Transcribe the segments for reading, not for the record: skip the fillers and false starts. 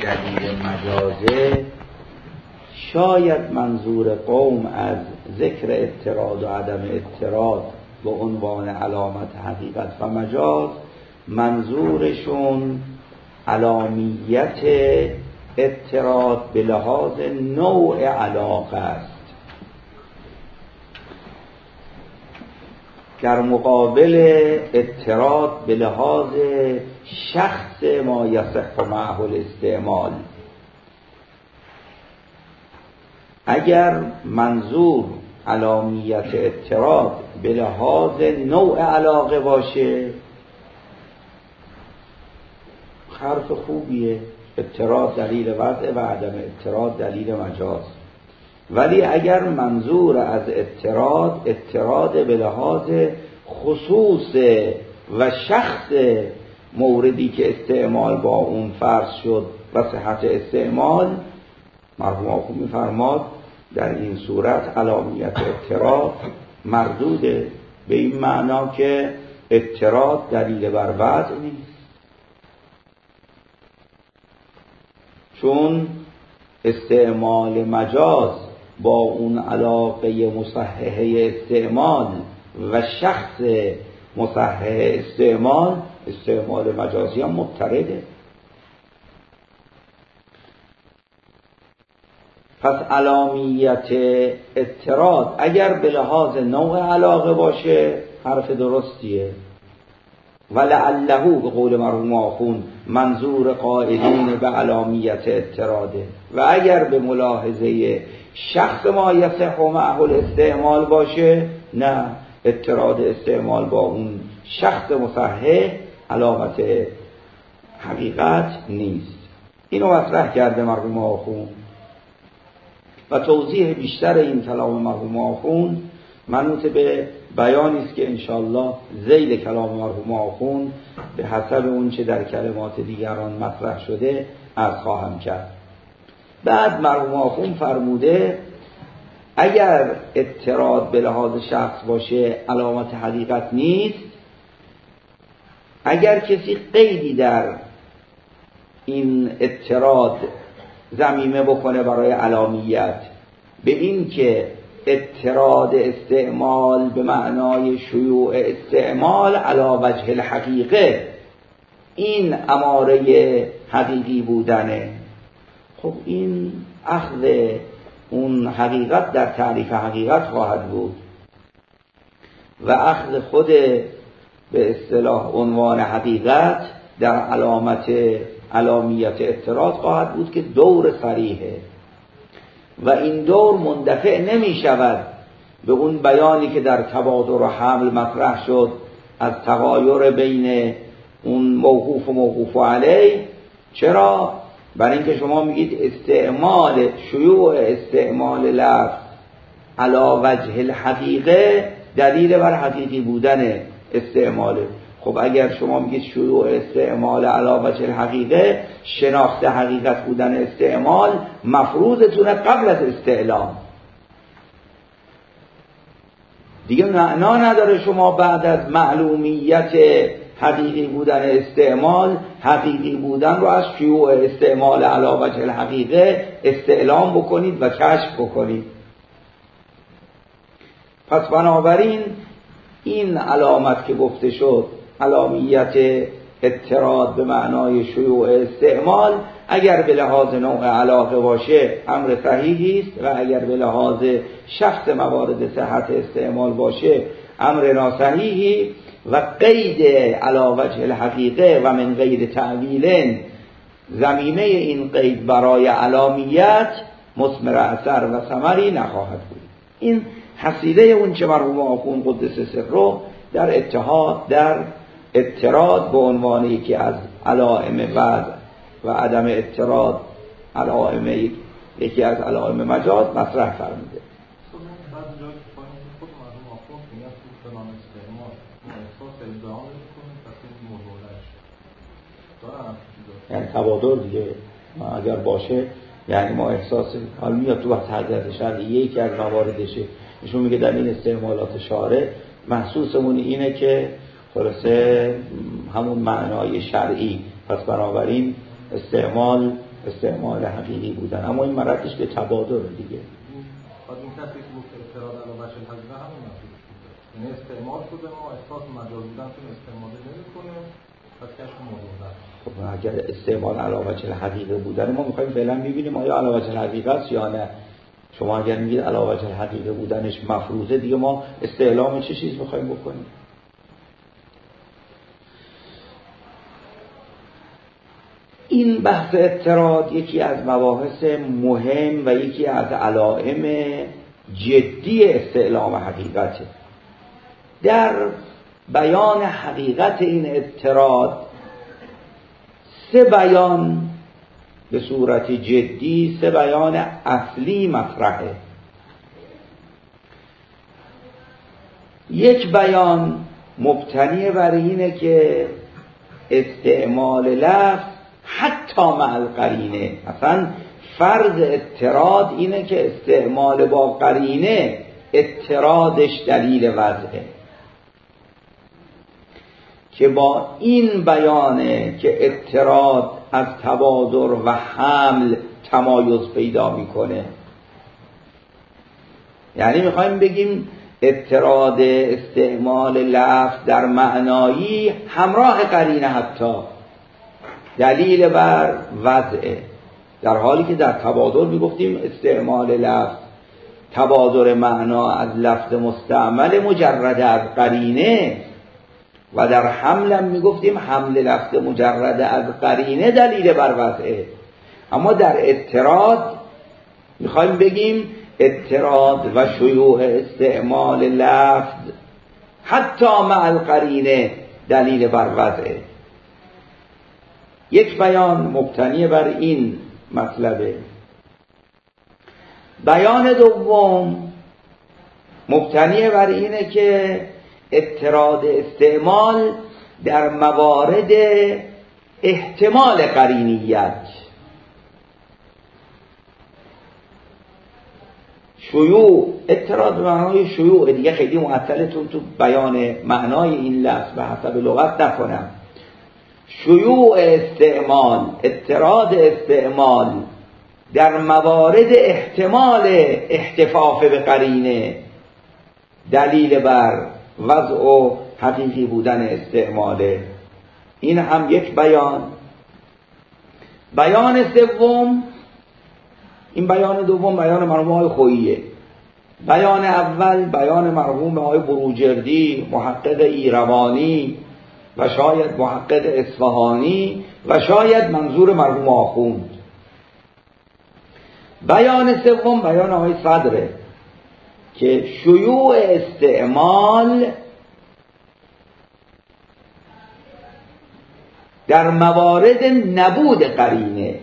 دلیل مجازه، شاید منظور قوم از ذکر اضطراد و عدم اضطراد به عنوان علامت حقیقت و مجاز، منظورشون علامیت اضطراد به لحاظ نوع علاقه است، در مقابل اضطراد به لحاظ شخص ما یصح معه الاستعمال. اگر منظور علامیت اضطراد به لحاظ نوع علاقه باشه، حرف خوبیه، اضطراد دلیل وضع و عدم اضطراد دلیل مجاز. ولی اگر منظور از اضطراد به لحاظ خصوص و شخص موردی که استعمال با اون فرض شد و صحت استعمال، مرحوم آخوند می‌فرماد در این صورت علامیت اضطراد مردوده، به این معنا که اضطراد دلیل بر وضع نیست، چون استعمال مجاز با اون علاقه مصححه استعمال و شخص مصحح استعمال مجازی هم مضطرده. پس علامیت اضطراد اگر به لحاظ نوع علاقه باشه حرف درستیه، ولعله به قول مرحوم آخوند منظور قائلین به علامیت اضطراده، و اگر به ملاحظه شخص ما یصح معه الاستعمال باشه، نه، اضطراد استعمال با اون شخص مصحح علامت حقیقت نیست. اینو مطرح کرده مرحوم آخوند و توضیح بیشتر این کلام مرحوم آخوند منوط به بیانی است که انشاءالله ذیل کلام مرحوم آخوند به حسب اون چه در کلمات دیگران مطرح شده عرض خواهم کرد. بعد مرحوم آخوند فرموده اگر اضطراد به لحاظ شخص باشه علامت حقیقت نیست، اگر کسی قیدی در این اضطراد ضمیمه بکنه برای علامیت به این که اضطراد استعمال به معنای شیوع استعمال علی وجه الحقیقه، این اماره حقیقی بودنه، خب این اخذ اون حقیقت در تعریف حقیقت خواهد بود و اخذ خود به اصطلاح عنوان حقیقت در علامیت اضطراد خواهد بود که دور صریحه و این دور مندفع نمی شود به اون بیانی که در تبادر و حمل مطرح شد از تغایر بین اون موقوف و موقوف علیه. چرا؟ برای اینکه شما میگید شیوع استعمال لفظ علی وجه الحقیقه دلیل بر حقیقی بودن استعماله. خب اگر شما میگید شیوع استعمال علی وجه الحقیقه، شناخت حقیقت بودن استعمال مفروضتونه قبل از استعلام، دیگه معنا نداره شما بعد از معلومیت حقیقی بودن استعمال، حقیقی بودن رو از شیوع استعمال علی وجه الحقیقه استعلام بکنید و کشف بکنید. پس بنابراین این علامت که گفته شد علامیت اضطراد به معنای شیوع استعمال، اگر به لحاظ نوع علاقه باشه امر صحیحی است و اگر به لحاظ شخص موارد صحت استعمال باشه امر ناصحیحی، و قید علی وجه الحقیقه و من غیر تعویل، ضمیمه این قید برای علامیت مثمر اثر و ثمری نخواهد بود. این حصیله اون چه مرحوم آخوند قدس سره در اضطراد به عنوان یکی از علائم وضع و عدم اضطراد یکی از علائم مجاز مطرح فرموده. یعنی تبادر دیگه اگر باشه، یعنی ما احساس حال میاد تو وقت حضرت شرعیه که از مواردشه، ایشون میگه در این استعمالات شارع محسوسمون اینه که خلاصه همون معنای شرعی، پس بنابراین استعمال استعمال حقیقی بودن، اما این مردش به تبادر دیگه. این کسی که گفت اعتراض علی وجه الحقیقه همون نفید این استعمال شده، ما احساس مجاز بودنتون استعمال نمی‌کنیم، پس کشف موضوع نه. خب اگر استعمال علی وجه الحقیقه بودن، ما می‌خوایم فعلا ببینیم آیا علی وجه الحقیقه است یا نه. شما اگر میگید علی وجه الحقیقه بودنش مفروضه، دیگه ما استعلام چه چیز می‌خوایم بکنیم؟ این بحث اعتراض یکی از مباحث مهم و یکی از علائم جدی استعلام حقیقته. در بیان حقیقت این اعتراض 3 بیان به صورت جدی، 3 بیان اصلی مطرحه. یک بیان مبتنی بر اینه که استعمال لفظ حتی مع القرینه، اصلا فرض اعتراض اینه که استعمال با قرینه اعتراضش دلیل وضعه، که با این بیانه که اعتراض از تبادر و حمل تمایز پیدا میکنه. یعنی میخوایم بگیم اعتراض استعمال لفظ در معنایی همراه قرینه حتی دلیل بر وضعه، در حالی که در تبادر میگفتیم استعمال لفظ تبادر معنا از لفظ مستعمل مجرد از قرینه، و در حمل هم میگفتیم حمل لفظ مجرد از قرینه دلیل بر وضعه. اما در اعتراض میخوایم بگیم اعتراض و شیوع استعمال لفظ حتی مع القرینه دلیل بر وضعه. یک بیان مبتنی بر این مطلبه. بیان دوم مبتنی بر اینه که اعتراض استعمال در موارد احتمال قرینیت، شیوع اعتراض به معنای شیوع دیگه خیلی معطلتون تو بیان معنای این لفظ به حسب لغت نکنم. شیوع استعمال، اعتراض استعمال در موارد احتمال احتفاف به قرینه دلیل بر وضع و حقیقی بودن استعماله. این هم یک بیان. بیان سوم، این بیان دوم بیان مرحوم آقای خوییه. بیان اول بیان مرحوم آقای بروجردی، محقق ایروانی و شاید محقق اصفهانی و شاید منظور مرحوم آخوند. بیان سوم بیان آقای صدره که شیوع استعمال در موارد نبود قرینه،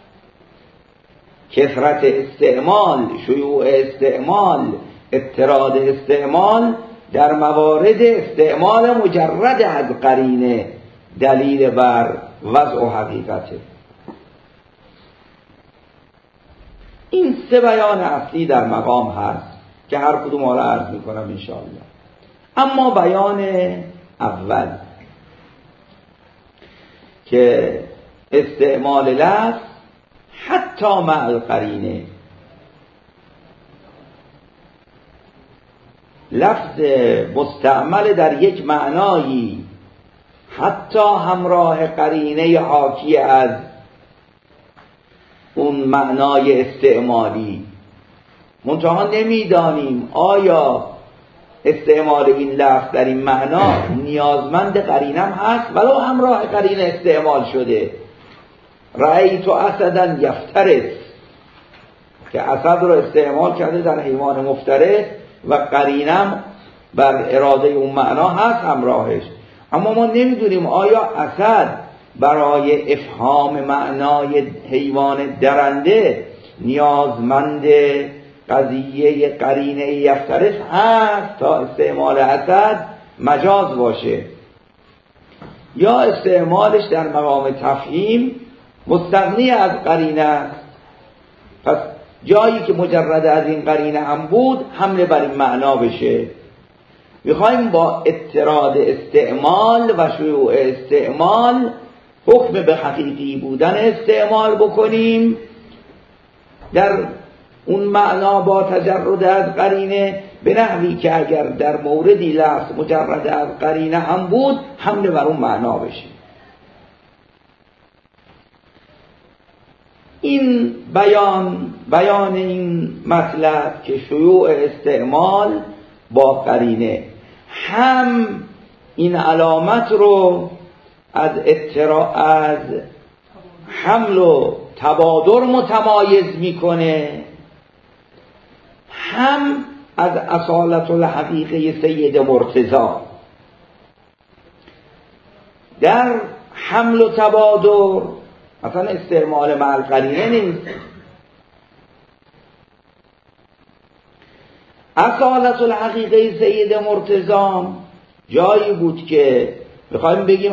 کثرت استعمال، شیوع استعمال، اعتراض استعمال در موارد استعمال مجرد از قرینه دلیل بر وضع و حقیقته. این 3 بیان اصلی در مقام هست که هر کدوم حالا عرض میکنم انشاءالله. اما بیان اول که استعمال لفظ حتی مع القرینه، لفظ مستعمل در یک معنایی حتی همراه قرینه حاکی از اون معنای استعمالی، منتها نمیدانیم آیا استعمال این لفظ در این معنا نیازمند قرینم هست ولو همراه قرینه استعمال شده. رأیت اسدا یفترس، که اسد رو استعمال کرده در حیوان مفترس و قرینم بر اراده اون معنا هست همراهش، اما ما نمیدونیم آیا اسد برای افهام معنای حیوان درنده نیازمند قضیه قرینه یفترس هست تا استعمال اسد مجاز باشه، یا استعمالش در مقام تفهیم مستغنی از قرینه است. پس جایی که مجرد از این قرینه هم بود حمله بر این معنا بشه. میخوایم با اعتراض استعمال و شیوع استعمال حکم به حقیقی بودن استعمال بکنیم در اون معنا با تجرد از قرینه، به نحوی که اگر در موردی لفظ مجرد از قرینه هم بود حمله بر اون معنا بشه. این بیان این مطلب که شیوع استعمال با قرینه هم این علامت رو از حمل و تبادر متمایز میکنه، هم از اصالت الحقیقه سید مرتضی. در حمل و تبادر مثلا استعمال مع القرینه نیست. اصالت الحقیقه سید مرتضی جایی بود که میخوایم بگیم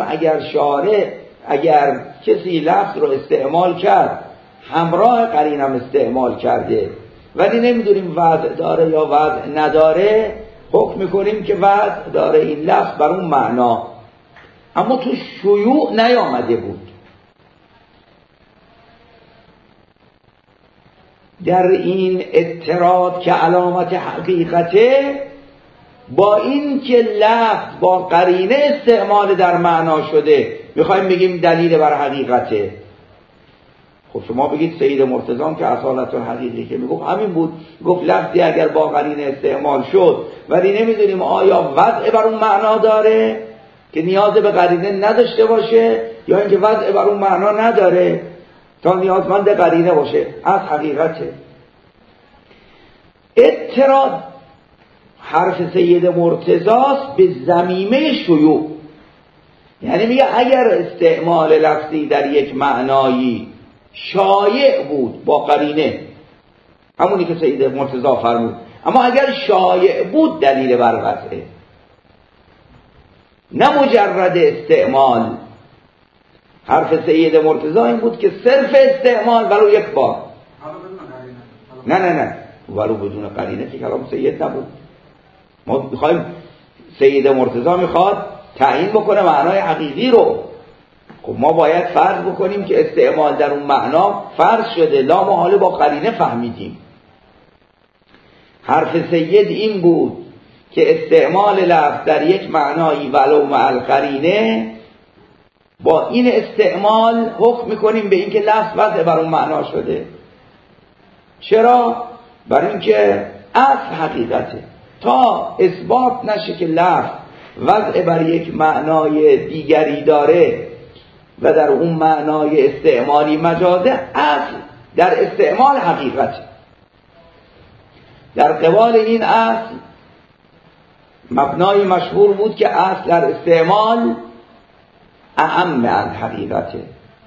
اگر کسی لفظ رو استعمال کرد همراه قرینم استعمال کرده ولی نمیدونیم وضع داره یا وضع نداره، حکم میکنیم که وضع داره این لفظ بر اون معنا، اما تو شیوع نیامده بود. در این اضطراد که علامت حقیقته، با این که لفظ با قرینه استعمال در معنا شده میخوایم بگیم دلیل بر حقیقته. خب شما بگید سید مرتضی که اصالت الحقیقی که میگفت همین بود، گفت لفظی اگر با قرینه استعمال شد ولی نمیدونیم آیا وضع بر اون معنا داره که نیاز به قرینه نداشته باشه یا اینکه وضع بر اون معنا نداره تا نیازمند قرینه باشه، از حقیقته. اضطراد حرف سید مرتضاست به ضمیمه شیوع، یعنی میگه اگر استعمال لفظی در یک معنایی شایع بود با قرینه، همونی که سید مرتضی فرمود، اما اگر شایع بود دلیل بر وضعه، نه مجرد استعمال. حرف سید مرتضی این بود که صرف استعمال ولو یک بار، نه ولو بدون قرینه که کلام سید نبود. ما میخوایم سید مرتضی میخواد تعیین بکنه معنای حقیقی رو، خب ما باید فرض بکنیم که استعمال در اون معنا فرض شده، لا محاله با قرینه فهمیدیم. حرف سید این بود که استعمال لفظ در یک معنایی ولو مع القرینه، با این استعمال حکم میکنیم به اینکه لفظ وضع بر اون معنا شده. چرا؟ برای اینکه اصل حقیقته. تا اثبات نشه که لفظ وضع بر یک معنای دیگری داره و در اون معنای استعمالی مجازه، اصل در استعمال حقیقته. در قبال این اصل مبنای مشهور بود که اصل در استعمال اهم از حقیقته.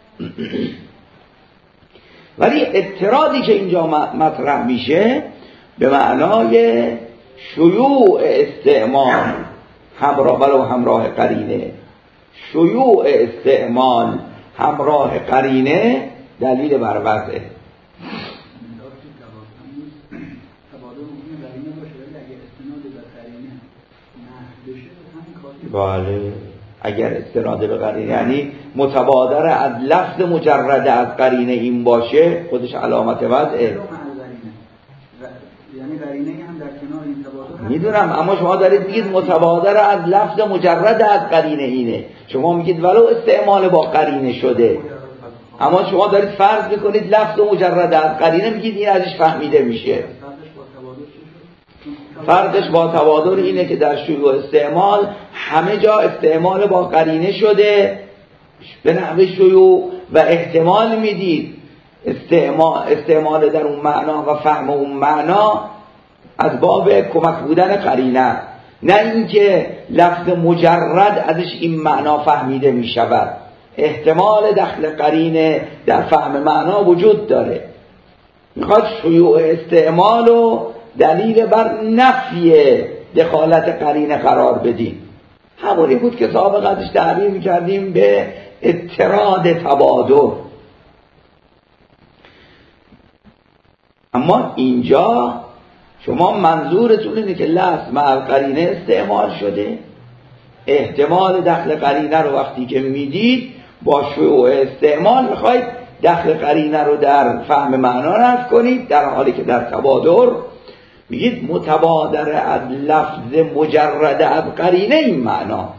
ولی اضطرادی که اینجا مطرح میشه به معنای شیوع استعمال ولو همراه قرینه، شیوع استعمال همراه قرینه دلیل بر وضعه. بله، اگر استناد به قرینه یعنی متبادر از لفظ مجرد از قرینه این باشه، خودش علامت وضعه. یعنی قرینه هم در کنار این تبادر میدونم، اما شما دارید میگید متبادر از لفظ مجرد از قرینه اینه، شما میگید ولو استعمال با قرینه شده، اما شما دارید فرض میکنید لفظ مجرد از قرینه، میگید این ازش فهمیده میشه. فرقش با تبادر اینه که در شیوع استعمال همه جا استعمال با قرینه شده به نحو شیوع و احتمال میدید استعمال در اون معنا و فهم اون معنا از باب کمک بودن قرینه، نه اینکه لفظ مجرد ازش این معنا فهمیده میشود. احتمال دخل قرینه در فهم معنا وجود داره. میخواد شیوع استعمال و دلیل بر نفی دخالت قرینه قرار بدیم. همونی بود که سابق ازش تعبیر میکردیم به اضطراد تبادر. اما اینجا شما منظورتون اینه که لفظ مع قرینه استعمال شده، احتمال دخل قرینه رو وقتی که میدید با شیوع استعمال میخواید دخل قرینه رو در فهم معنا رفع کنید، در حالی که در تبادر میگید متبادر از لفظ مجرد از قرینه این معناست.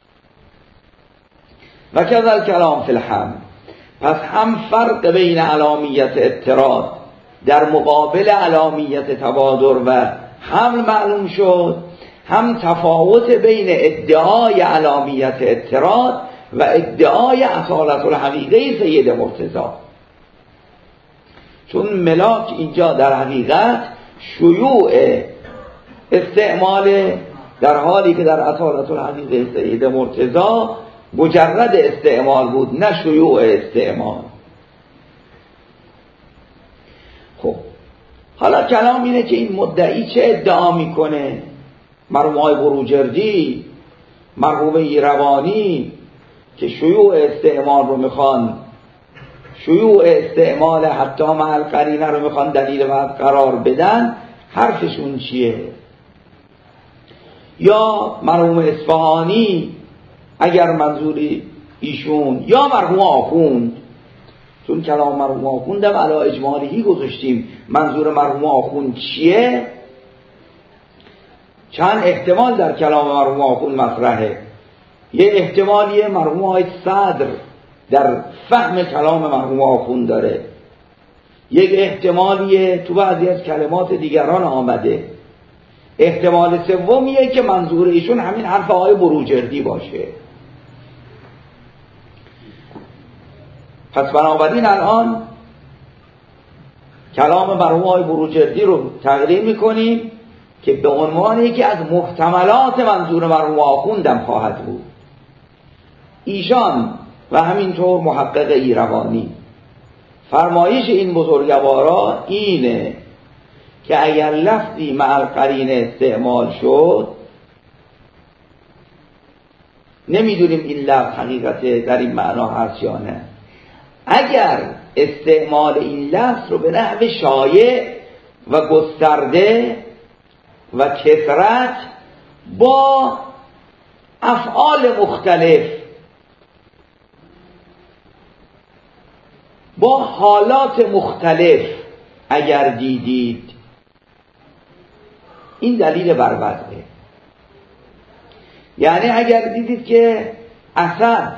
و کذا کلام فی الحمل، پس هم فرق بین علامیت اضطراد در مقابل علامیت تبادر و حمل معلوم شد، هم تفاوت بین ادعای علامیت اضطراد و ادعای اصالت الحقیقه سید مرتضی. چون ملاک اینجا در حقیقت شیوع استعمال، در حالی که در اصالت الحقیقه سید مرتضی مجرد استعمال بود، نه شیوع استعمال. خب حالا کلام اینه که این مدعی چه ادعا میکنه؟ مرحوم آقای بروجردی، مرحوم ایروانی، که شیوع استعمال رو میخوان، شیوع استعمال حتی مع قرینه رو میخوان دلیل وضع قرار بدن، حرفشون چیه؟ یا مرحوم اصفهانی اگر منظوری ایشون، یا مرحوم آخوند، چون کلام مرحوم آخوند هم علی اجمالیه گذاشتیم، منظور مرحوم آخوند چیه؟ چند احتمال در کلام مرحوم آخوند مطرحه. یه احتمالیه مرحوم آقای صدر در فهم کلام مرحوم آخوند داره، یک احتمالیه تو بعضی از کلمات دیگران آمده، احتمال سومیه که منظور ایشون همین حرف آقای بروجردی باشه. پس بنابراین الان کلام مرحوم آقای بروجردی رو تقدیم میکنیم که به عنوان یکی از محتملات منظور مرحوم آخوندم خواهد بود. ایشان و همینطور محقق ایروانی فرمایش این بزرگوارا اینه که اگر لفظی مع القرینه استعمال شد، نمیدونیم این لفظ حقیقت در این معنا هست یا نه، اگر استعمال این لفظ رو به نحو شایع و گسترده و کثرت با افعال مختلف، با حالات مختلف اگر دیدید، این دلیل بر وضعه. یعنی اگر دیدید که اسد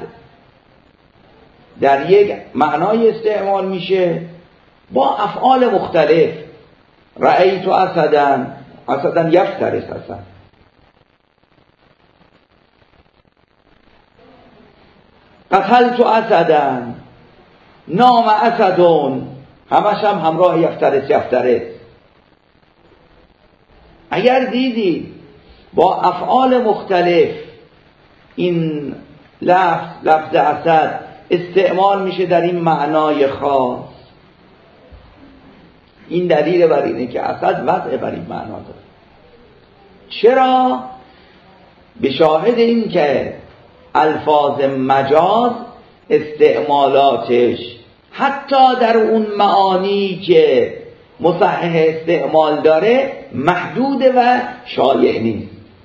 در یک معنای استعمال میشه با افعال مختلف، رأیت اسدن یفترس اسد، قتلت اسدن، نام اسدون، همش هم همراه یفترس. اگر دیدی با افعال مختلف این لفظ اسد استعمال میشه در این معنای خاص، این دلیل بر اینه که اسد وضع بر این معنا داره. چرا؟ به شاهد این که الفاظ مجاز استعمالاتش حتی در اون معانی که مصحح استعمال داره محدود و شایع نیست.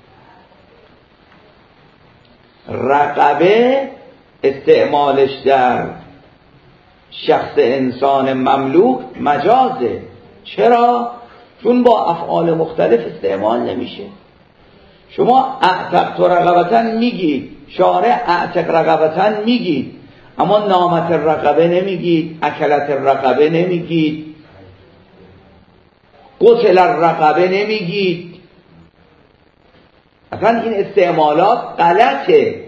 رقبه استعمالش در شخص انسان مملوک مجازه. چرا؟ چون با افعال مختلف استعمال نمیشه. شما اعتقت رقبتن میگید، شارع اعتق رقبتن میگید، اما نامت رقبه نمیگید، اکلت رقبه نمیگید، قتل رقبه نمیگید. اصلا این استعمالات غلطه.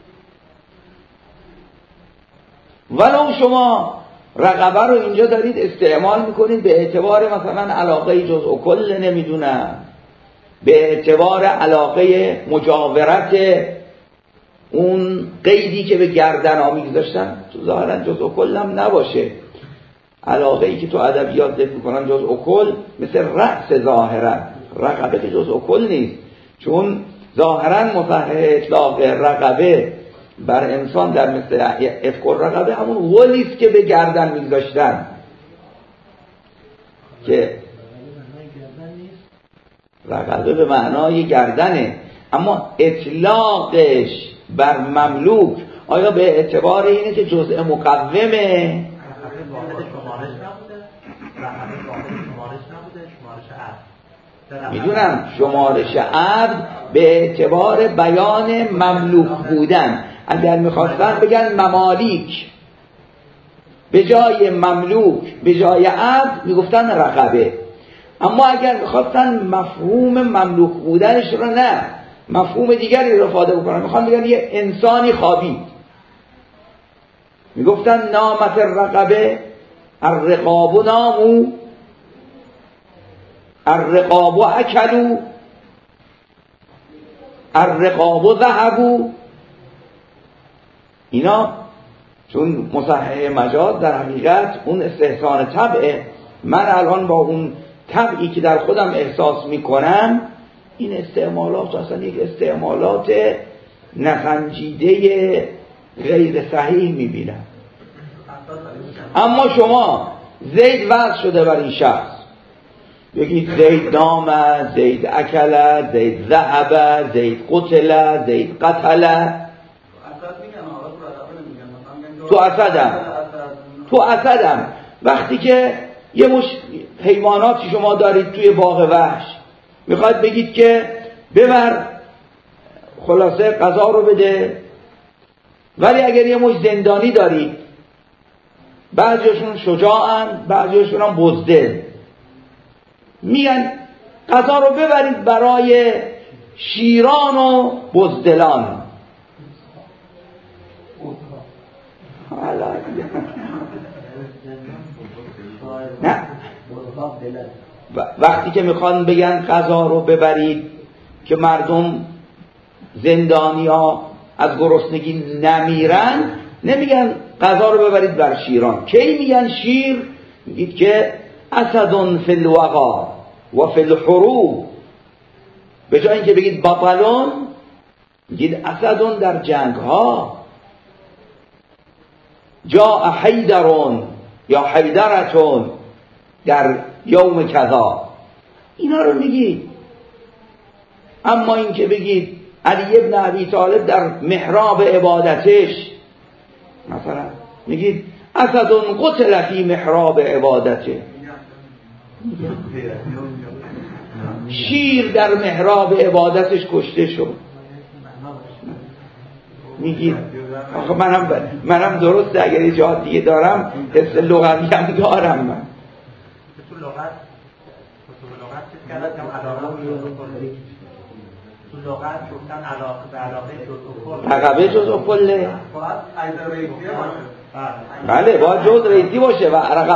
ولو شما رقبه رو اینجا دارید استعمال میکنید به اعتبار مثلا علاقه جزء کل، نمیدونم، به اعتبار علاقه مجاورت اون قیدی که به گردن آمیز داشتن، تو ظاهرا جزء کل هم نباشه. علاقه ای که تو ادبیات ذکر میکنن جزء کل مثل رأس، ظاهرا رقبه که جزء کل نیست، چون ظاهرا مصحح اطلاق رقبه بر انسان در مثل افق رقبه همون غلیست که به گردن میگذاشتن، که رقبه به معنای گردنه، اما اطلاقش بر مملوک آیا به اعتبار اینه که جزء مقومه؟ میدونم شمارش عبد به اعتبار بیان مملوک بودن. اگر میخواستن بگن ممالیک، به جای مملوک به جای عبد میگفتن رقبه. اما اگر میخواستن مفهوم مملوک بودنش رو نه، مفهوم دیگری رو افاده بکنن، میخوان بگن یه انسانی خوابید، میگفتن نامت الرقبه، الرقاب نامو، الرقاب اکلو، الرقاب ذهبو. اینا چون مصحح مجاز در حقیقت اون استحسان طبعه. من الان با اون طبعی که در خودم احساس میکنم این استعمالات اصلا یک استعمالات نسنجیده غیر صحیح میبینم. اما شما زید وضع شده بر این شخص، بگید زید نام، زید اکل، زید ذهب، زید قتل، زید قتل. تو اسدم وقتی که یه مش حیواناتی شما دارید توی باغ وحش، میخواید بگید که ببر خلاصه غذا رو بده، ولی اگر یه مش زندانی دارید، بعضیشون شجاعن بعضیشون هم بزدل، میگن غذا رو ببرید برای شیران و بزدلان. نه، وقتی که میخوان بگن غذا رو ببرید که مردم زندانیا از گرسنگی نمیرن، نمیگن غذا رو ببرید بر شیران. کی میگن شیر؟ میگید که اسد فی الوغا و فی الحروب. به جای اینکه بگید بطلون، میگید اسدون در جنگ ها. جاء حیدرون یا حیدرتون در یوم کذا. اینا رو میگید. اما این که بگید علی ابن ابی طالب در محراب عبادتش، مثلا میگید اسدون قتل فی محراب عبادته، شیر در محراب عبادتش کشته شد. میگید آخه منم درسته اگر یه جهات دیگه دارم حس لغوی هم دارم. من تو لغت چیز کردن که تو لغت گفتن علاقه جزء کله. بله باید جزء رئیسی باشه و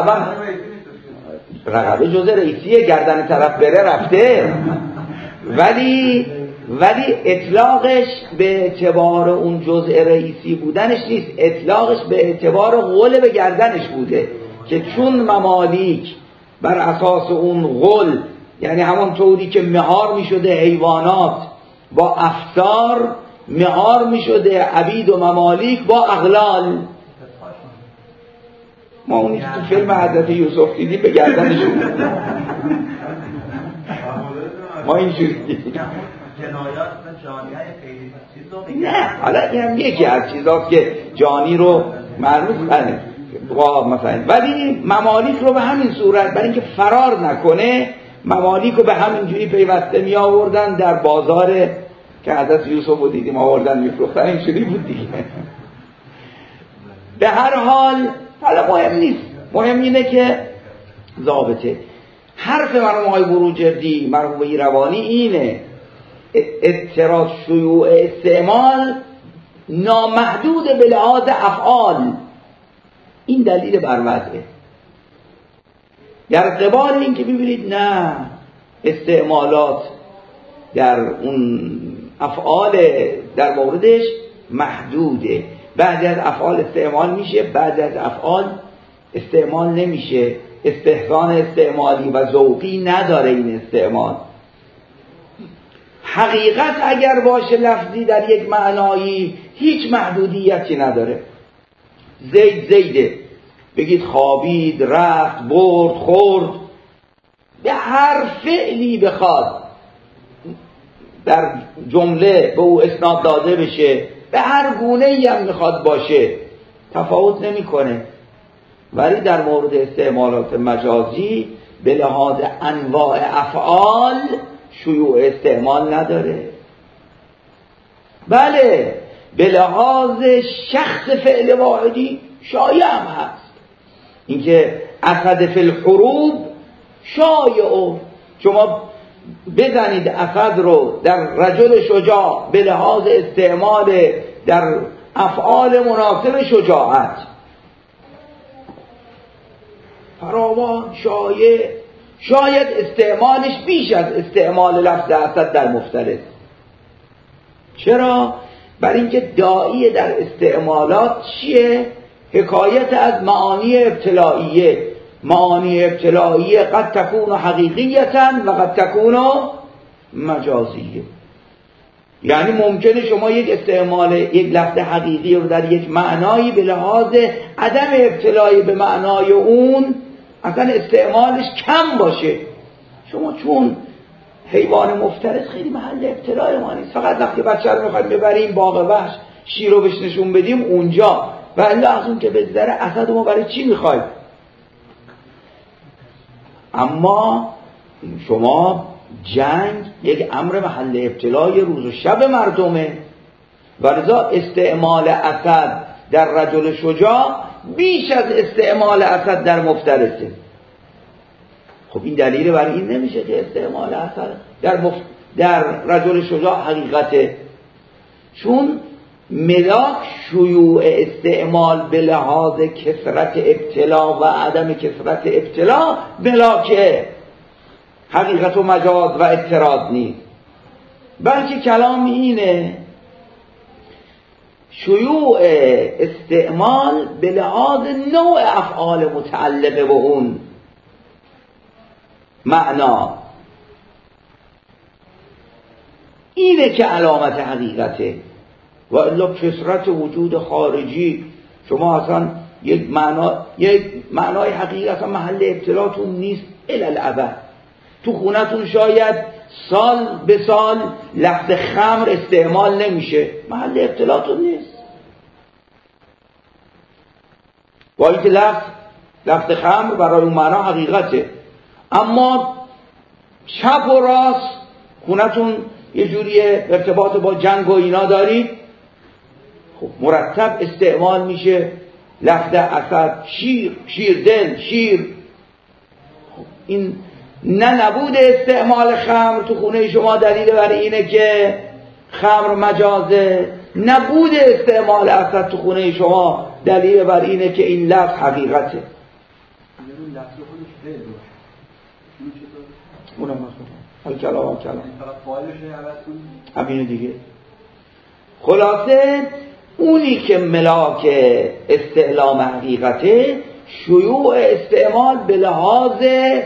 رقبه جزء رئیسیه، گردن طرف بره رفته. ولی اطلاقش به اعتبار اون جزء رئیسی بودنش نیست، اطلاقش به اعتبار غل به گردنش بوده که چون ممالیک بر اساس اون غل، یعنی همون طوری که مهار می شده حیوانات با افسار، مهار می شده عبید و ممالیک با اغلال. ما اونی که تو فیلم حضرت یوسف دیدیم به گردنشون ما اینجوری جنایات و جانیای خیلی چیز رو نه، حالا این هم یکی از چیزاست که جانی رو مرموز کنه مثلا. ولی ممالیک رو به همین صورت، برای اینکه فرار نکنه، ممالیک رو به همین جوری پیوسته می آوردن در بازار که حضرت یوسف رو دیدیم آوردن میفروختن. اینجوری بود دیگه. به هر حال حالا مهم نیست، مهم اینه که ضابطه. حرف مرحوم آقای بروجردی، مرحوم ایروانی اینه: اعتراض شیوع استعمال نامحدود به لحاظ افعال. این دلیل بر وضعه. در قبال این که ببینید نه، استعمالات در اون افعال در موردش محدوده. بعضی از افعال استعمال میشه، بعضی از افعال استعمال نمیشه. استحسان استعمالی و ذوقی نداره این استعمال. حقیقت اگر باشه لفظی در یک معنایی هیچ محدودیتی نداره. زیده بگید خوابید، رفت، برد، خورد، به هر فعلی بخواد در جمله به او اسناد داده بشه به هر گونه ای هم میخواد باشه تفاوت نمیکنه. ولی در مورد استعمالات مجازی به لحاظ انواع افعال شیوع استعمال نداره. بله به لحاظ شخص فعل واحدی شایع هم هست. اینکه اسد فی الحروب شایع، شما بزنید اسد رو در رجل شجاع به لحاظ استعمال در افعال مناسب شجاعت فراوان شایع، شاید استعمالش بیش از استعمال لفظ اسد در مفترض. چرا؟ برای اینکه داعی در استعمالات چیه؟ حکایت از معانی ابتلائیه. معانی ابتلائیه قد تکون حقیقیتا و قد تکون مجازیه. یعنی ممکنه شما یک استعمال یک لفظ حقیقی رو در یک معنایی به لحاظ عدم ابتلایی به معنای اون اصلا استعمالش کم باشه. شما چون حیوان مفترس خیلی محل ابتلای ما نیست، فقط وقتی بچه رو میخوایم ببریم باغ وحش شیر رو بهش نشون بدیم اونجا، و الا از اون که بگذره اسد ما برای چی میخوایم؟ اما شما جنگ یک امر محل ابتلای روز و شب مردمه و لذا استعمال اسد در رجل شجاع بیش از استعمال اسد در مفترسه. خب این دلیل برای این نمیشه که استعمال اسد در رجل شجاع حقیقته، چون ملاک شیوع استعمال به لحاظ کثرت ابتلا و عدم کثرت ابتلا ملاکه، حقیقت و مجاز و اعتراض نیست. بلکه کلام اینه شیوع استعمال به لحاظ نوع افعال متعلقه به اون معنا، اینه که علامت حقیقته. و الا کثرت وجود خارجی شما اصلا یک معنای حقیقی اصلا محل ابتلاتون نیست الالعبد. تو خونتون شاید سال به سال لفظ خمر استعمال نمیشه، محل ابتلاتون نیست. با اینکه لفظ خمر برای اون معنا حقیقته، اما چپ و راست خونتون یه جوری ارتباط با جنگ و اینا دارید، خب مرتب استعمال میشه لفظ اسد، شیر دل، شیر. خب این نبود استعمال خمر تو خونه شما دلیل بر اینه که خمر مجازه، نبود استعمال اسد تو خونه شما دلیل بر اینه که این لفظ حقیقته. اونم مثلا کلام همینه دیگه. خلاصه اونی که ملاک استعلام حقیقته شیوع استعمال به لحاظ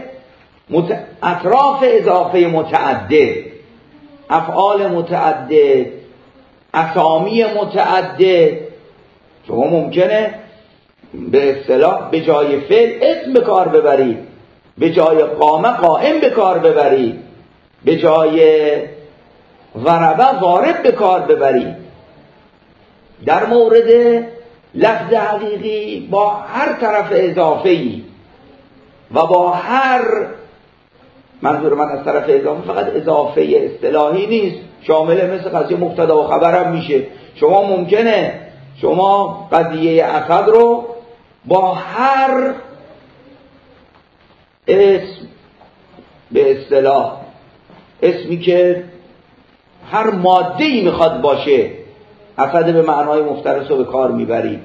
اطراف اضافه متعدد، افعال متعدد، اسامی متعدد. شما ممکنه به اصطلاح به جای فعل اسم به کار ببرید، به جای قامه قائم به کار ببرید، به جای ضربه ضارب به کار ببرید. در مورد لفظ حقیقی با هر طرف اضافه‌ای و با هر، منظور من از طرف اضافه فقط اضافه اصطلاحی نیست، شامل مثل قضیه مبتدا و خبر هم میشه. شما ممکنه شما قضیه اسد رو با هر اسم به اصطلاح اسمی که هر ماده‌ای میخواد باشه اسد به معنای مفترس رو به کار میبرید.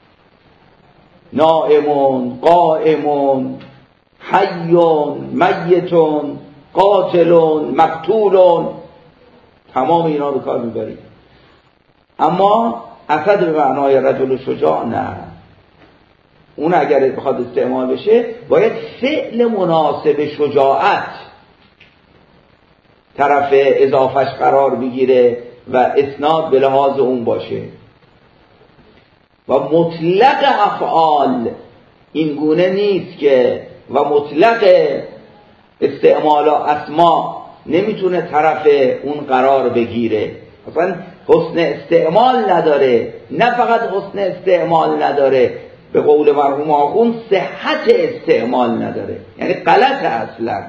نائمون، قائمون، حیون، میتون، قاتلون، مقتولون، تمام اینا به کار میبرید. اما اسد به معنای رجل شجاع نه. اون اگر بخواد استعمال بشه باید فعل مناسب شجاعت طرف اضافش قرار بگیره و اسناد به لحاظ اون باشه. و مطلق افعال این گونه نیست که و مطلق استعمال اسما نمیتونه طرف اون قرار بگیره. مثلا حسن استعمال نداره، نه فقط حسن استعمال نداره، به قول مرحوم آخوند صحت استعمال نداره، یعنی غلط اصلا.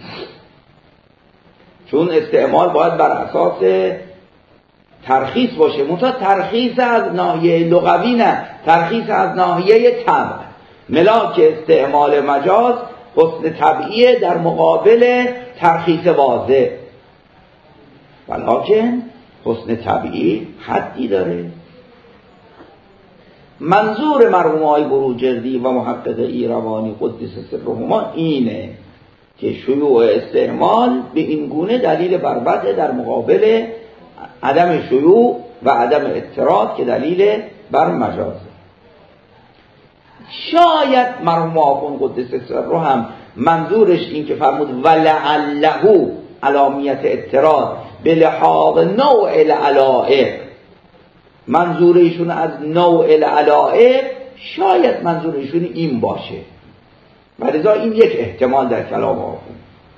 چون استعمال باید بر اساس ترخیص باشه، منتها ترخیص از ناحیه لغوی نه، ترخیص از ناحیه طبع. ملاک استعمال مجاز حسن طبعیه در مقابل ترخیص واضح، ولکن حسن طبعی حدی داره. منظور مرحوم آقای بروجردی و محقق ایروانی قدس سرهما اینه که شیوع استعمال به این گونه دلیل بر بدء در مقابل عدم شیوع و عدم اضطراد که دلیل بر مجازه. شاید مرحوم آخوند قدس سره هم منظورش این که فرمود ولعله علامیت اضطراد به لحاظ نوع العلائق، منظور ایشون از نوع العلائق شاید منظور ایشون این باشه، ولذا این یک احتمال در کلام آخوند.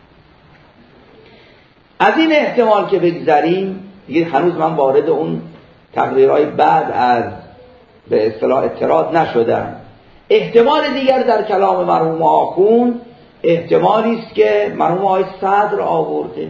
از این احتمال که بگذریم، دیگه هنوز من وارد اون تقریرهای بعد از به اصطلاح اضطراد نشدم. احتمال دیگر در کلام مرحوم آخوند احتمالی است که مرحوم آقای صدر آورده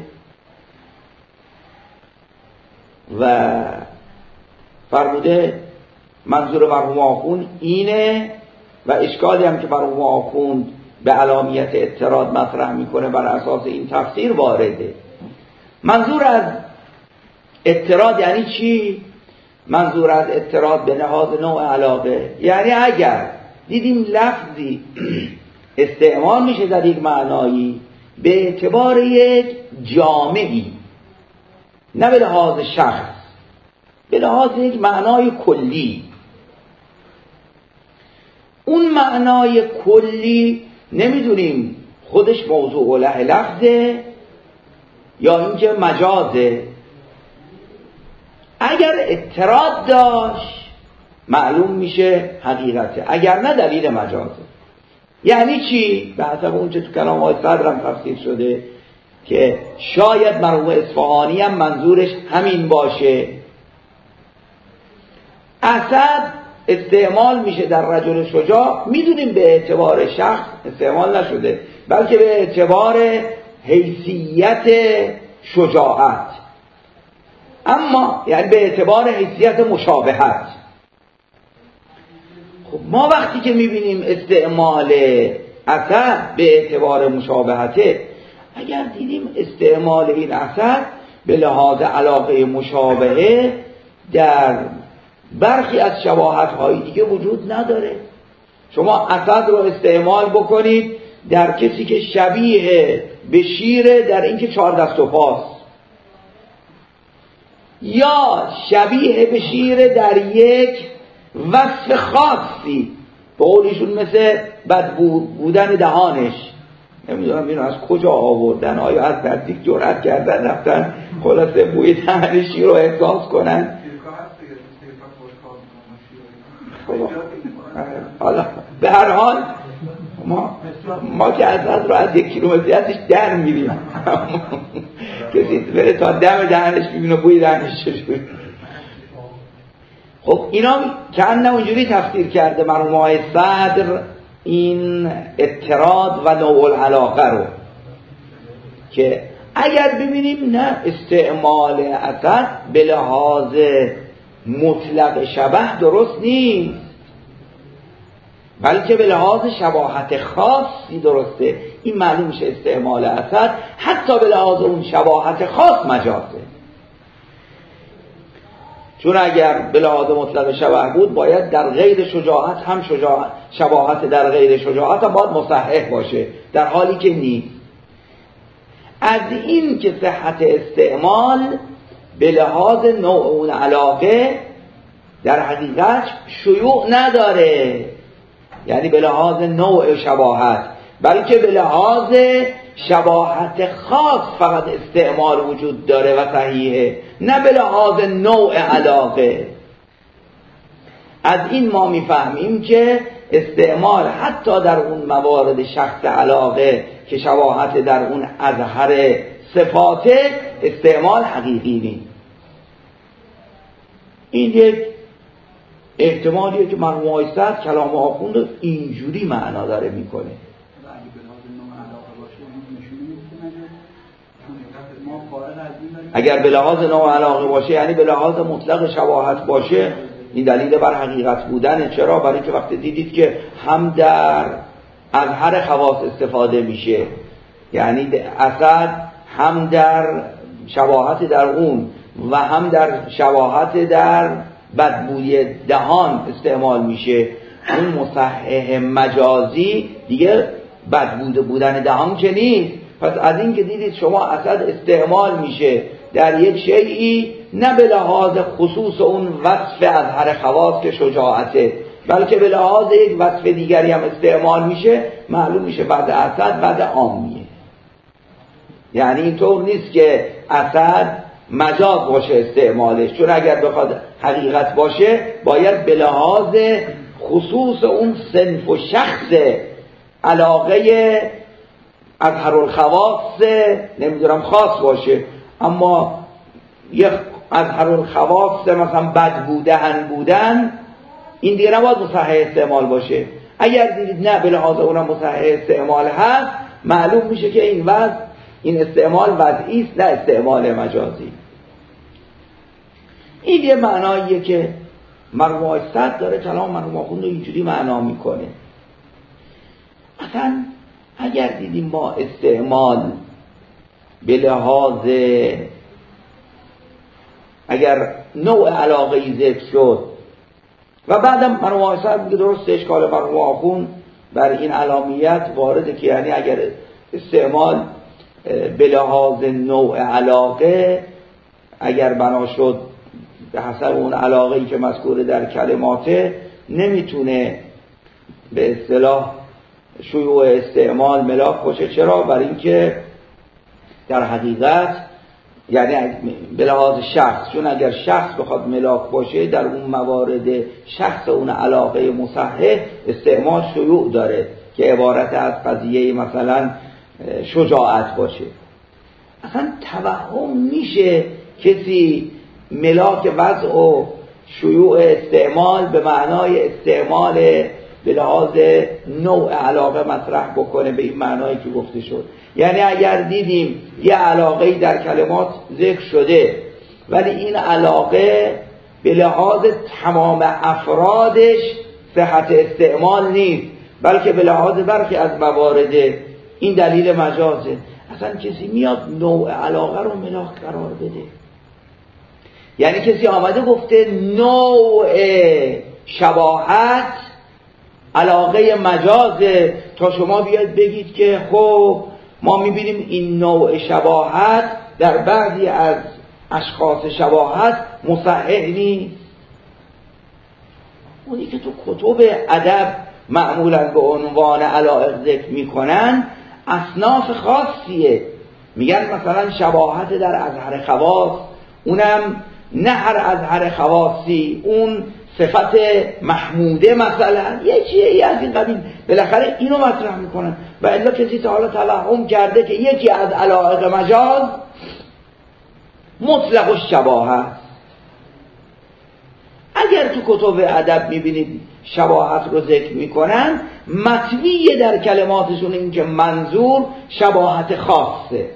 و فرموده منظور مرحوم آخوند اینه و اشکالی هم که مرحوم آخوند به علامیت اضطراد مطرح میکنه بر اساس این تفسیر وارده. منظور از اضطراد یعنی چی؟ منظور از اضطراد به لحاظ نوع علاقه، یعنی اگر دیدیم لفظی استعمال میشه در یک معنایی به اعتبار یک جامعی، نه به لحاظ شخص، به لحاظ یک معنای کلی، اون معنای کلی نمیدونیم خودش موضوع له لفظه یا اینکه مجازه. اگر اضطراد داشت معلوم میشه حقیقته، اگر نه دلیل مجازه. یعنی چی؟ به حسب اون چه تو کلام آقای صدر هم تفسیر شده که شاید مرحوم اصفهانی هم منظورش همین باشه. اسد استعمال میشه در رجل شجاع، میدونیم به اعتبار شخص استعمال نشده، بلکه به اعتبار حیثیت شجاعت، اما یعنی به اعتبار حیثیت مشابهت. خب ما وقتی که میبینیم استعمال اسد به اعتبار مشابهته، اگر دیدیم استعمال این اسد به لحاظ علاقه مشابهه در برخی از شباهت‌های دیگه وجود نداره. شما اسد رو استعمال بکنید در کسی که شبیه به شیره در اینکه 4 دست و پاست، یا شبیه به شیره در یک وصف خاصی، به قولشون مثل بدبو بودن دهانش، نمیدونم اینو از کجا آوردن، آیا از نزدیک جرأت کردن رفتن خلاصه بوی دهن شیر رو احساس کنن. حالا به هر حال ما که از رو از 1 کیلومتری ازش در میریم، کسی بره تا دم دهنش ببینه بوی دهنش چجوری. خب اینا که نه اونجوری تفسیر کرده مرحوم آقای صدر این اضطراد و نوع العلاقه رو، که اگر ببینیم نه استعمال اسد به لحاظ مطلق شبه درست نیست، بلکه به لحاظ شباهت خاصی درسته. این معلوم میشه استعمال اسد حتی به لحاظ اون شباهت خاص مجازه، چون اگر به لحاظ مطلق شبه بود باید در غیر شجاعت هم شباهت در غیر شجاعت هم باید مصحح باشه، در حالی که نیست. از این که صحت استعمال به لحاظ نوع اون علاقه در حقیقت شیوع نداره، یعنی به لحاظ نوع شباهت، بلکه به لحاظ شباهت خاص فقط استعمال وجود داره و صحیحه، نه به لحاظ نوع علاقه. از این ما میفهمیم که استعمال حتی در اون موارد شخص علاقه که شباهت در اون اظهر صفاته، استعمال حقیقی نیست. این یک احتمالیه که مرحوم آقای سعد کلام آخوند رو اینجوری معنا داره میکنه. اگر به لحاظ نوع علاقه باشه یعنی به لحاظ مطلق شباهت باشه، این دلیل بر حقیقت بودن. چرا؟ برای که وقتی دیدید که هم در اظهر خواص استفاده میشه، یعنی اسد هم در شباهت در اون و هم در شباهت در بدبوی دهان استعمال میشه، اون مصحح مجازی دیگه بدبوده بودن دهان که نیست. پس از این که دیدید شما اسد استعمال میشه در یک شیئی نه به لحاظ خصوص اون وصف اظهر خواص که شجاعته، بلکه به لحاظ یک وصف دیگری هم استعمال میشه، معلوم میشه بعد اسد بعد عامیه. یعنی اینطور نیست که اسد مجاز باشه استعمالش، چون اگر بخواد حقیقت باشه باید به لحاظ خصوص اون صنف و شخص علاقه اظهر الخواص نمیدونم خاص باشه، اما یک اظهر الخواص مثلا بد بودن این دیگه نباید مصحح استعمال باشه. اگر دیدید نه به لحاظ اونم مصحح استعمال هست، معلوم میشه که این استعمال وضعی است نه استعمال مجازی. این یه معناییه که مرحوم سعد داره کلام مرحوم آخوند رو اینجوری معنا میکنه. مثلا اگر دیدیم ما استعمال به لحاظ اگر نوع علاقه‌ای ذکر شد و بعدم مرحوم سعد میگه درست اشکال مرحوم آخوند بر این علامیت وارده که یعنی اگر استعمال به لحاظ نوع علاقه اگر بنا شد به حسب اون علاقه‌ای که مذکور در کلماته، نمیتونه به اصطلاح شیوع استعمال ملاک باشه. چرا؟ برای اینکه در حقیقت یعنی به لحاظ شخص، چون اگر شخص بخواد ملاک باشه در اون موارد شخص اون علاقه مصحح استعمال شیوع داره که عبارت از قضیه مثلا شجاعت باشه. اصلا توهم میشه کسی ملاک وضع و شیوع استعمال به معنای استعمال به لحاظ نوع علاقه مطرح بکنه به این معنایی که گفته شد. یعنی اگر دیدیم یه علاقه در کلمات ذکر شده ولی این علاقه به لحاظ تمام افرادش صحت استعمال نیست، بلکه به لحاظ برخی از موارد این دلیل مجازه، اصلا کسی میاد نوع علاقه رو ملاک قرار بده؟ یعنی کسی آمده گفته نوع شباهت علاقه مجازه تا شما بیاید بگید که خب ما میبینیم این نوع شباهت در بعضی از اشخاص شباهت مصحح نیست. اونی که تو کتب ادب معمولا به عنوان علایق ذکر میکنن اصناف خاصیه، میگن مثلا شباهت در اظهر خواص، اونم نه هر اظهر خواصی، اون صفت محموده مثلا یه چیه از این قبیل، بالاخره اینو مطرح میکنن. و الا کسی تا حالا توهم کرده که یکی از علایق مجاز مطلق الشباهه. اگر تو کتب ادب میبینید شباهت رو ذکر میکنن، مطوی در کلماتشون این که منظور شباهت خاصه،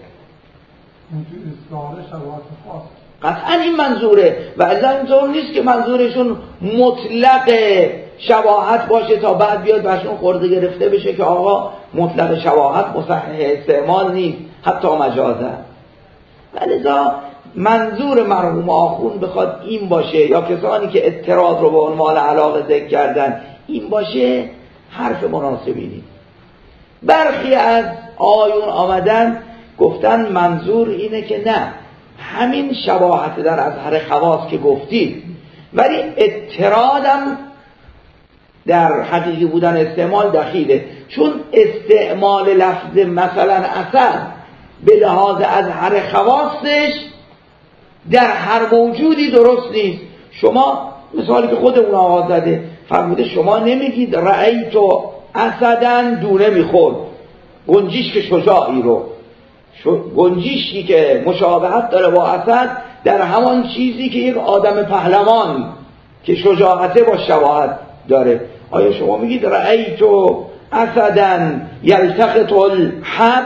شباهت خاص قطعا این منظوره. و اصلا اینطور نیست که منظورشون مطلق شباهت باشه تا بعد بیاد برشون خورده گرفته بشه که آقا مطلق شباهت مصحح استعمال نیست حتی مجازه. ولذا منظور مرحوم آخوند بخواد این باشه یا کسانی که اعتراض رو به عنوان علاقه ذکر کردن این باشه، حرف مناسبی نیست. برخی از آیون آمدن گفتن منظور اینه که نه، همین شباهت در اظهر خواص که گفتید، ولی اعتراضم در حقیقی بودن استعمال دخیله، چون استعمال لفظ مثلا اسد به لحاظ اظهر خواصش در هر موجودی درست نیست. شما مثالی که خود اون آقا زده فرموده شما نمیگید رأیت اسدن دونه میخورد، گنجیش که شجاعی رو، گنجیشی که مشابهت داره با اسد در همان چیزی که یک آدم پهلوان که شجاعته با شباهت داره. آیا شما میگید رأیت اسدا یلتقط الحب،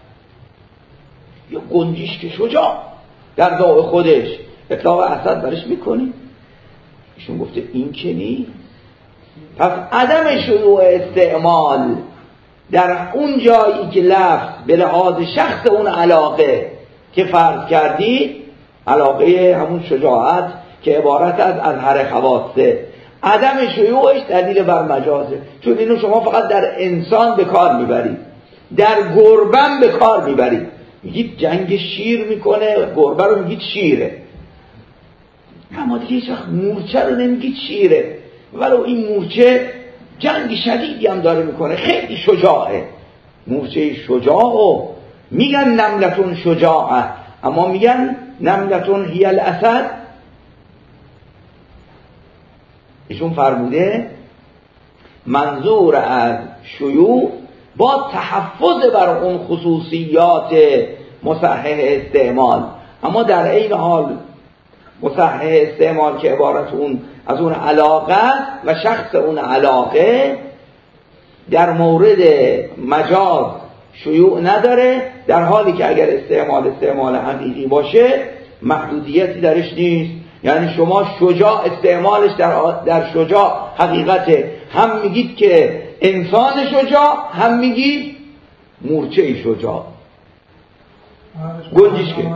یا گنجیش که شجاع در ذات خودش اطلاق اسد برش میکنی؟ ایشون گفته این که نیست. پس عدم شیوع استعمال در اون جایی که لفظ به لحاظ شخص اون علاقه که فرض کردید، علاقه همون شجاعت که عبارت از هر خواسته، عدم شیوعش دلیل بر مجازه. چون اینو شما فقط در انسان به کار میبرید، در گربه به کار میبرید. میگید جنگ شیر میکنه، گربه رو میگید شیره، اما دیگه هیچ وقت مورچه رو نمیگید شیره، ولو این مورچه جنگ شدیدی هم داره میکنه، خیلی شجاعه. مورچه شجاع و میگن نملتون شجاعه، اما میگن نملتون هی الاسد. ایشون فرموده منظور از شیوع با تحفظ بر اون خصوصیات مصحح استعمال، اما در عین حال مصحح استعمال که عبارت از اون علاقه و شخص اون علاقه در مورد مجاز شیوع نداره، در حالی که اگر استعمال حقیقی باشه محدودیتی درش نیست. یعنی شما شجاع استعمالش در شجاع حقیقته، هم میگید که انسان شجاع، هم میگید مورچه شجاع. گنجش که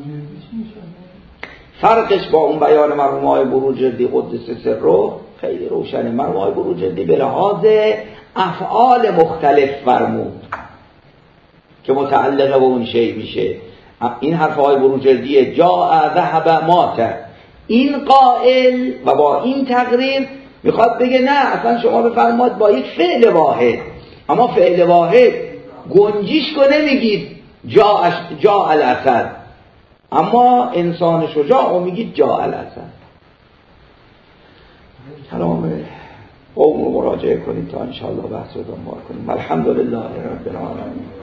فرقش با اون بیان مرحوم آقای بروجردی قدس سره خیلی روشنه. مرحوم آقای بروجردی به لحاظ افعال مختلف فرمود که متعلق به اون شی میشه. این حرف آقای بروجردی جاء ذهب مات، این قائل و با این تقریر میخواد بگه نه اصلا شما بفرماد با یک فعل واحد، اما فعل واحد گنجیش کو نمیگید جاء الاسد، اما انسان شجاع میگید جاء الاسد. کلام قوم رو مراجعه کنید تا انشاءالله بحث رو دنبال کنیم. الحمدلله رب العالمین.